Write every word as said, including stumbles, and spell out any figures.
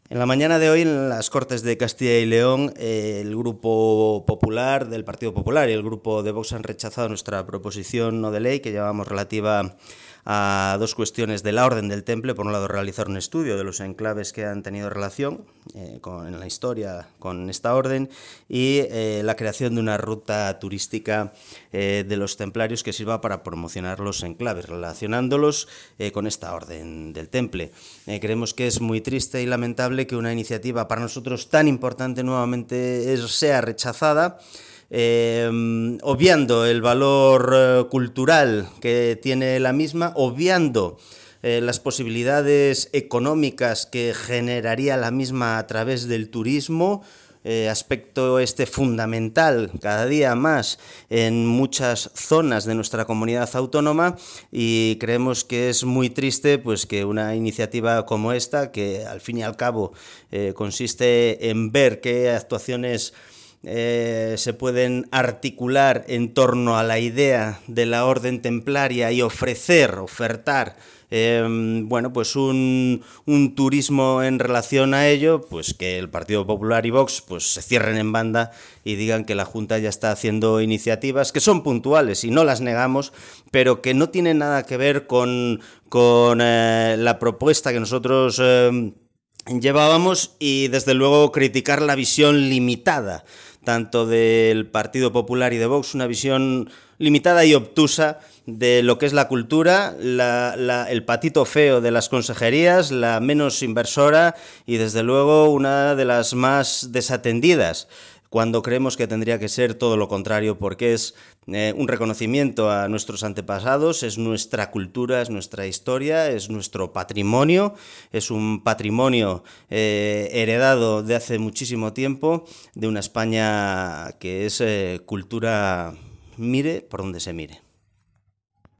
En la mañana de hoy, en las Cortes de Castilla y León, eh, el Grupo Popular del Partido Popular y el Grupo de Vox han rechazado nuestra proposición no de ley que llevábamos relativa a dos cuestiones de la Orden del Temple. Por un lado, realizar un estudio de los enclaves que han tenido relación eh, con, en la historia con esta orden y eh, la creación de una ruta turística eh, de los templarios que sirva para promocionar los enclaves, relacionándolos eh, con esta Orden del Temple. Eh, creemos que es muy triste y lamentable que una iniciativa para nosotros tan importante nuevamente es, sea rechazada, Eh, obviando el valor eh, cultural que tiene la misma, obviando eh, las posibilidades económicas que generaría la misma a través del turismo, eh, aspecto este fundamental cada día más en muchas zonas de nuestra comunidad autónoma, y creemos que es muy triste pues que una iniciativa como esta, que al fin y al cabo eh, consiste en ver qué actuaciones Eh, se pueden articular en torno a la idea de la orden templaria y ofrecer, ofertar, eh, bueno, pues un, un turismo en relación a ello, pues que el Partido Popular y Vox pues se cierren en banda y digan que la Junta ya está haciendo iniciativas que son puntuales y no las negamos, pero que no tienen nada que ver con, con eh, la propuesta que nosotros eh, llevábamos, y desde luego criticar la visión limitada tanto del Partido Popular y de Vox, una visión limitada y obtusa de lo que es la cultura, la, la, el patito feo de las consejerías, la menos inversora y desde luego una de las más desatendidas, cuando creemos que tendría que ser todo lo contrario, porque es eh, un reconocimiento a nuestros antepasados, es nuestra cultura, es nuestra historia, es nuestro patrimonio, es un patrimonio eh, heredado de hace muchísimo tiempo, de una España que es eh, cultura, mire por donde se mire.